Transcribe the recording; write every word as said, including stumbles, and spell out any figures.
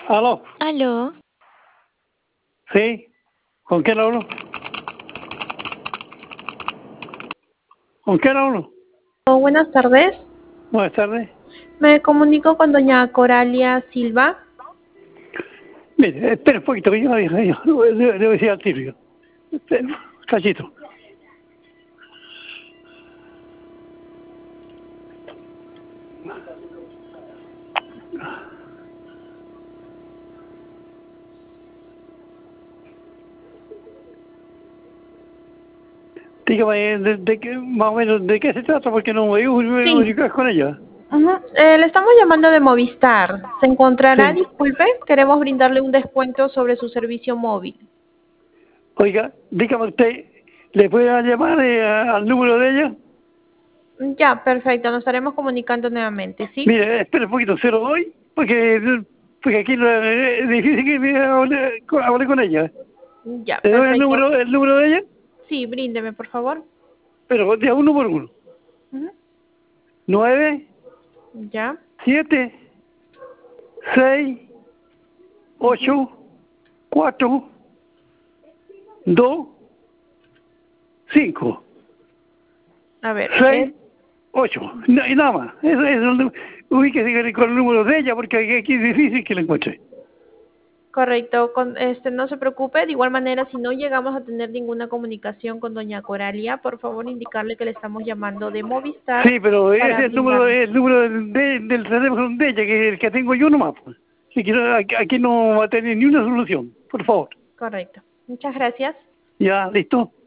Aló, Aló, sí, ¿con quién hablo? ¿Con quién hablo? Oh, buenas tardes. Buenas tardes. Me comunico con doña Coralia Silva. Mire, espere un poquito, que yo, yo, yo le voy a decir al tiro. yo. Espere, cachito. Dígame, de, de qué, más o menos, ¿de qué se trata? Porque no me voy a Sí. comunicar con ella. Ujú. Eh, le estamos llamando de Movistar. ¿Se encontrará? Sí. Disculpe, queremos brindarle un descuento sobre su servicio móvil. Oiga, dígame usted, ¿le puede llamar eh, a- al número de ella? Ya, perfecto. Nos estaremos comunicando nuevamente, ¿sí? Mire, espere un poquito, se lo doy, porque, porque aquí no- es difícil que me hable, con- hable con ella. Ya, ¿Le doy el perfecto. número, el número de ella? Sí, bríndeme, por favor. Pero de uno por uno. Ujú. Nueve, Ya. siete, seis, ocho, cuatro, dos, cinco, A ver, es seis, ocho. No, y nada más. Eso es el, ubíquese con el número de ella porque aquí es difícil que la encuentre. correcto. Con, este, no se preocupe. De igual manera, si no llegamos a tener ninguna comunicación con doña Coralia, por favor indicarle que le estamos llamando de Movistar Sí, pero ese para es el número, brindarle. el número de- del teléfono de ella, que es el que tengo yo nomás. Pues. Así que no- aquí, aquí no va a tener ni una solución, por favor. Correcto. Muchas gracias. Ya, listo.